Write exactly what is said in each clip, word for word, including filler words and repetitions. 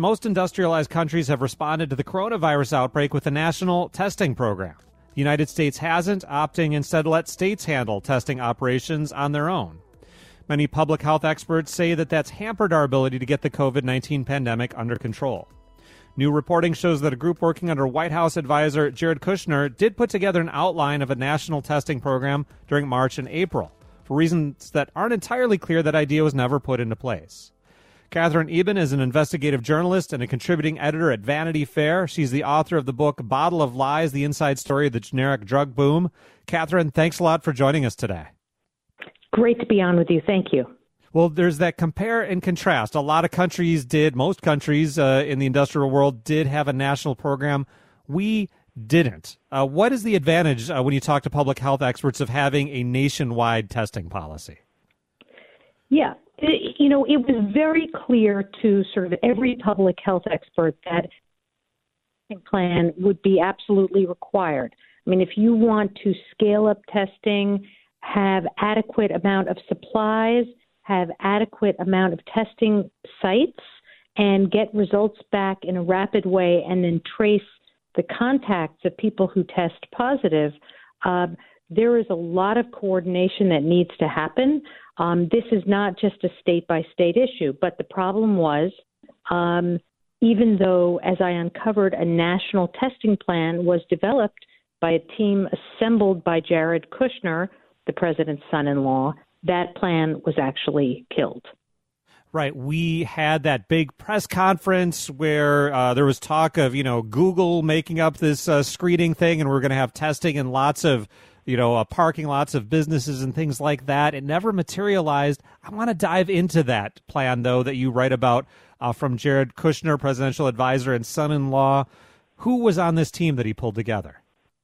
most industrialized countries have responded to the coronavirus outbreak with a national testing program. The United States hasn't, opting instead to let states handle testing operations on their own. Many public health experts say that that's hampered our ability to get the covid nineteen pandemic under control. New reporting shows that a group working under White House advisor Jared Kushner did put together an outline of a national testing program during March and April. For reasons that aren't entirely clear, that idea was never put into place. Katherine Eban is an investigative journalist and a contributing editor at Vanity Fair. She's the author of the book Bottle of Lies, The Inside Story of the Generic Drug Boom. Katherine, thanks a lot for joining us today. Great to be on with you. Thank you. Well, there's that compare and contrast. A lot of countries did, most countries uh, in the industrial world did have a national program. We didn't. Uh, what is the advantage uh, when you talk to public health experts of having a nationwide testing policy? Yeah, it, you know, it was very clear to sort of every public health expert that a plan would be absolutely required. I mean, if you want to scale up testing, have adequate amount of supplies, have adequate amount of testing sites, and get results back in a rapid way, and then trace the contacts of people who test positive, uh, there is a lot of coordination that needs to happen. Um, this is not just a state-by-state issue, but the problem was, um, even though, as I uncovered, a national testing plan was developed by a team assembled by Jared Kushner, the president's son-in-law, that plan was actually killed. Right. We had that big press conference where uh, there was talk of, you know, Google making up this uh, screening thing, and we're going to have testing in lots of, you know, uh, parking lots of businesses and things like that. It never materialized. I want to dive into that plan, though, that you write about uh, from Jared Kushner, presidential advisor and son-in-law. Who was on this team that he pulled together?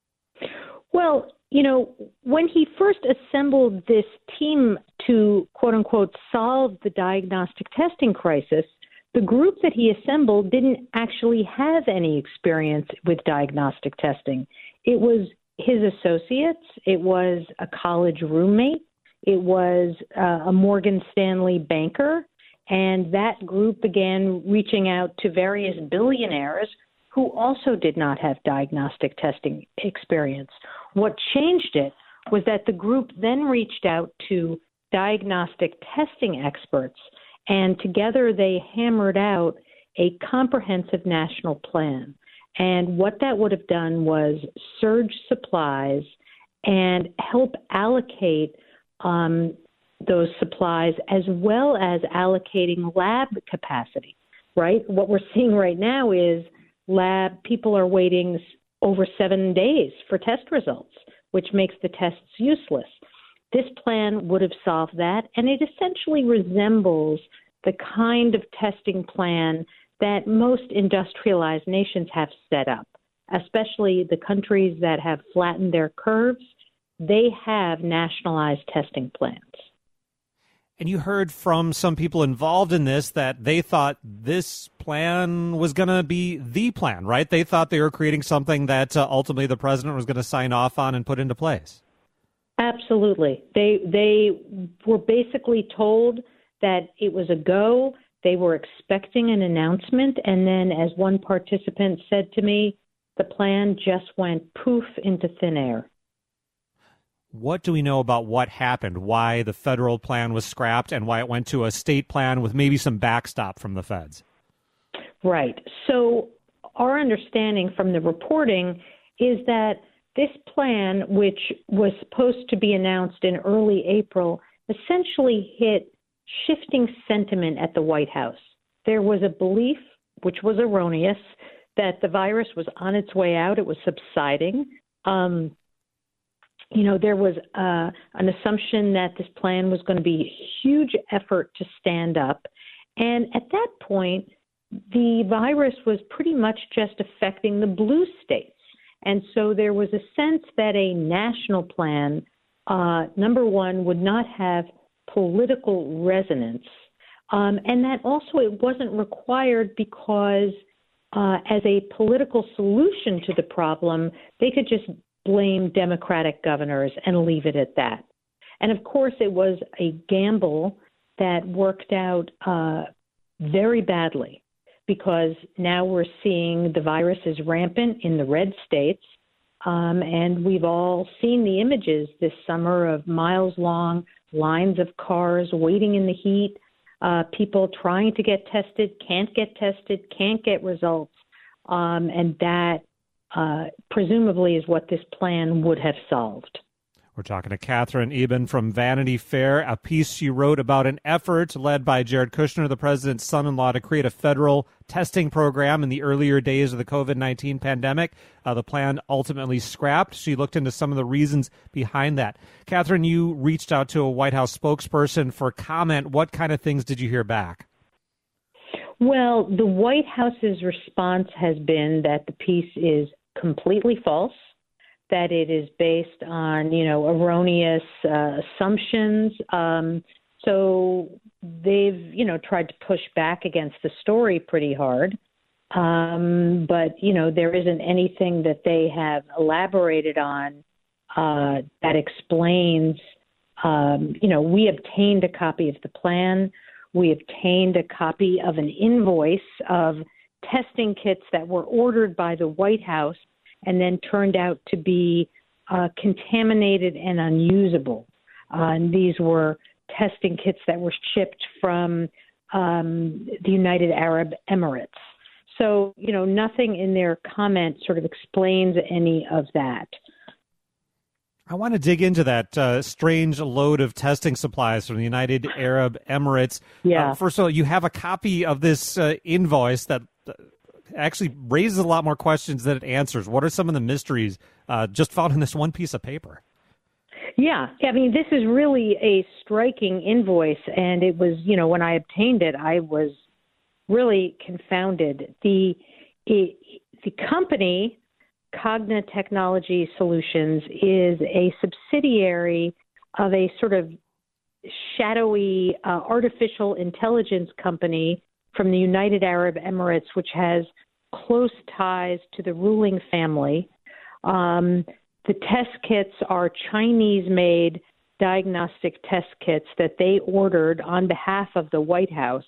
Well, you know, when he first assembled this team to, quote unquote, solve the diagnostic testing crisis, the group that he assembled didn't actually have any experience with diagnostic testing. It was his associates. It was a college roommate. It was uh, a Morgan Stanley banker. And that group began reaching out to various billionaires who also did not have diagnostic testing experience. What changed it was that the group then reached out to diagnostic testing experts, and together they hammered out a comprehensive national plan. And what that would have done was surge supplies and help allocate um, those supplies, as well as allocating lab capacity, right? What we're seeing right now is lab people are waiting over seven days for test results, which makes the tests useless. This plan would have solved that, and it essentially resembles the kind of testing plan that most industrialized nations have set up, especially the countries that have flattened their curves. They have nationalized testing plans. And you heard from some people involved in this that they thought this plan was going to be the plan, right? They thought they were creating something that uh, ultimately the president was going to sign off on and put into place. Absolutely. They they were basically told that it was a go. They were expecting an announcement. And then, as one participant said to me, the plan just went poof into thin air. What do we know about what happened, why the federal plan was scrapped, and why it went to a state plan with maybe some backstop from the feds? Right. So our understanding from the reporting is that this plan, which was supposed to be announced in early April, essentially hit shifting sentiment at the White House. There was a belief, which was erroneous, that the virus was on its way out. It was subsiding. Um, You know, there was uh, an assumption that this plan was going to be a huge effort to stand up. And at that point, the virus was pretty much just affecting the blue states. And so there was a sense that a national plan, uh, number one, would not have political resonance. Um, and that also it wasn't required because uh, as a political solution to the problem, they could just blame Democratic governors and leave it at that. And of course, it was a gamble that worked out uh, very badly because now we're seeing the virus is rampant in the red states. Um, and we've all seen the images this summer of miles-long lines of cars waiting in the heat, uh, people trying to get tested, can't get tested, can't get results. Um, and that uh, presumably is what this plan would have solved. We're talking to Katherine Eban from Vanity Fair, a piece she wrote about an effort led by Jared Kushner, the president's son-in-law, to create a federal testing program in the earlier days of the COVID nineteen pandemic. Uh, the plan ultimately scrapped. She looked into some of the reasons behind that. Katherine, you reached out to a White House spokesperson for comment. What kind of things did you hear back? Well, the White House's response has been that the piece is completely false, that it is based on, you know, erroneous uh, assumptions. Um, so they've, you know, tried to push back against the story pretty hard. Um, but, you know, there isn't anything that they have elaborated on uh, that explains, um, you know, we obtained a copy of the plan. We obtained a copy of an invoice of testing kits that were ordered by the White House and then turned out to be uh, contaminated and unusable. Uh, and these were testing kits that were shipped from um, the United Arab Emirates. So, you know, nothing in their comment sort of explains any of that. I want to dig into that uh, strange load of testing supplies from the United Arab Emirates. Yeah. Uh, first of all, you have a copy of this uh, invoice that uh, actually raises a lot more questions than it answers. What are some of the mysteries uh, just found in this one piece of paper? Yeah, I mean, this is really a striking invoice, and it was, you know, when I obtained it, I was really confounded. The it, the company, Cogna Technology Solutions, is a subsidiary of a sort of shadowy uh, artificial intelligence company from the United Arab Emirates, which has close ties to the ruling family. Um, the test kits are Chinese-made diagnostic test kits that they ordered on behalf of the White House.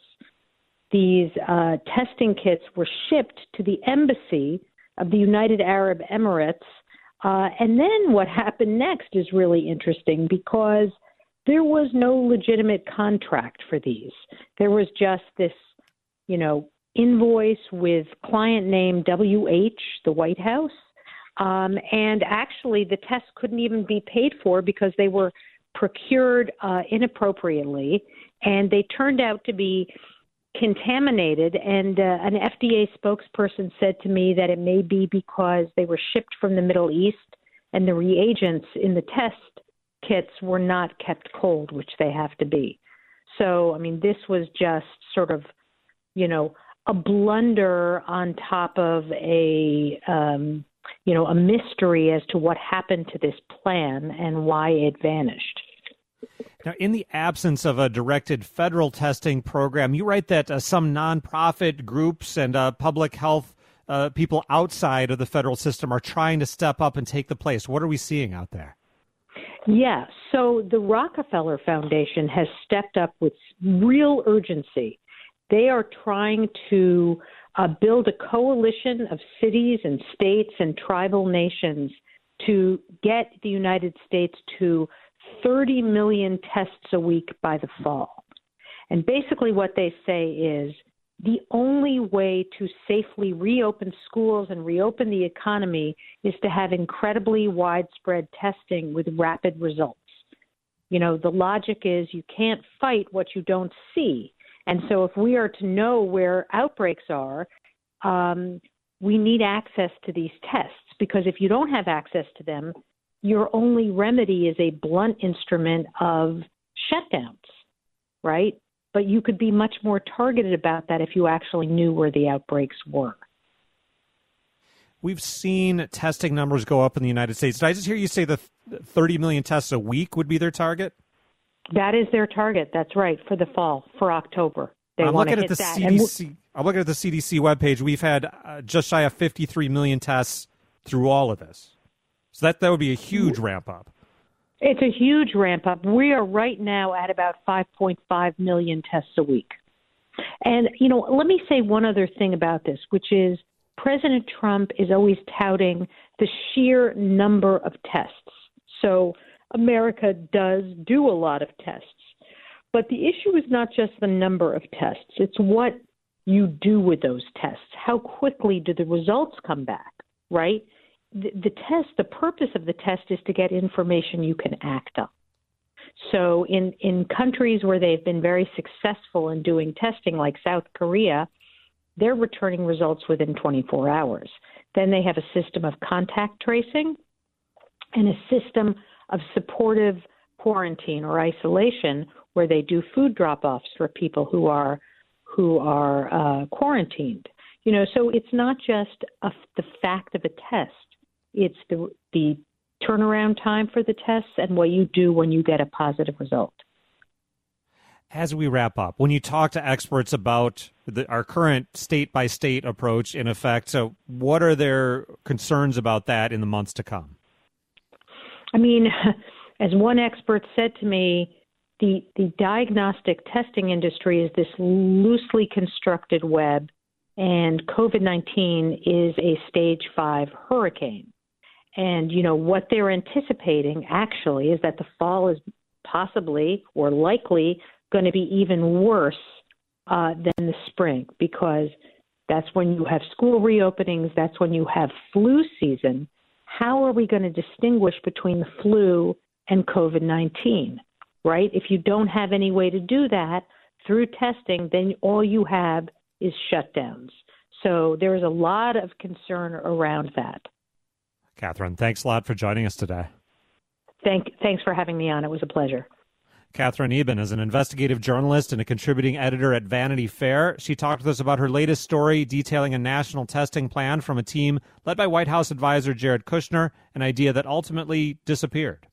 These uh, testing kits were shipped to the embassy of the United Arab Emirates. Uh, and then what happened next is really interesting because there was no legitimate contract for these. There was just this, you know, invoice with client name W H, the White House. Um, and actually, the tests couldn't even be paid for because they were procured uh, inappropriately, and they turned out to be contaminated. And uh, an F D A spokesperson said to me that it may be because they were shipped from the Middle East and the reagents in the test kits were not kept cold, which they have to be. So, I mean, this was just sort of, you know, a blunder on top of a, um, you know, a mystery as to what happened to this plan and why it vanished. Now, in the absence of a directed federal testing program, you write that uh, some nonprofit groups and uh, public health uh, people outside of the federal system are trying to step up and take the place. What are we seeing out there? Yeah, so the Rockefeller Foundation has stepped up with real urgency. They are trying to uh, build a coalition of cities and states and tribal nations to get the United States to thirty million tests a week by the fall. And basically what they say is the only way to safely reopen schools and reopen the economy is to have incredibly widespread testing with rapid results. You know, the logic is you can't fight what you don't see. And so if we are to know where outbreaks are, um, we need access to these tests, because if you don't have access to them, your only remedy is a blunt instrument of shutdowns, right? But you could be much more targeted about that if you actually knew where the outbreaks were. We've seen testing numbers go up in the United States. Did I just hear you say the thirty million tests a week would be their target? That is their target. That's right, for the fall, for October. They I'm want looking to at the that. C D C. I'm looking at the C D C webpage. We've had uh, just shy of fifty-three million tests through all of this. So that, that would be a huge ramp up. It's a huge ramp up. We are right now at about five point five million tests a week. And, you know, let me say one other thing about this, which is President Trump is always touting the sheer number of tests. So America does do a lot of tests. But the issue is not just the number of tests. It's what you do with those tests. How quickly do the results come back, right? The, the test, the purpose of the test is to get information you can act on. So in, in countries where they've been very successful in doing testing, like South Korea, they're returning results within twenty-four hours. Then they have a system of contact tracing and a system of supportive quarantine or isolation where they do food drop-offs for people who are who are uh, quarantined. You know, so it's not just a, the fact of a test. It's the the turnaround time for the tests and what you do when you get a positive result. As we wrap up, when you talk to experts about the, our current state-by-state approach in effect, so what are their concerns about that in the months to come? I mean, as one expert said to me, the, the diagnostic testing industry is this loosely constructed web, and COVID nineteen is a stage five hurricane. And, you know, what they're anticipating actually is that the fall is possibly or likely going to be even worse uh, than the spring, because that's when you have school reopenings, that's when you have flu season. How are we going to distinguish between the flu and COVID nineteen, right? If you don't have any way to do that through testing, then all you have is shutdowns. So there is a lot of concern around that. Catherine, thanks a lot for joining us today. Thank, thanks for having me on. It was a pleasure. Katherine Eban is an investigative journalist and a contributing editor at Vanity Fair. She talked with us about her latest story detailing a national testing plan from a team led by White House advisor Jared Kushner, an idea that ultimately disappeared.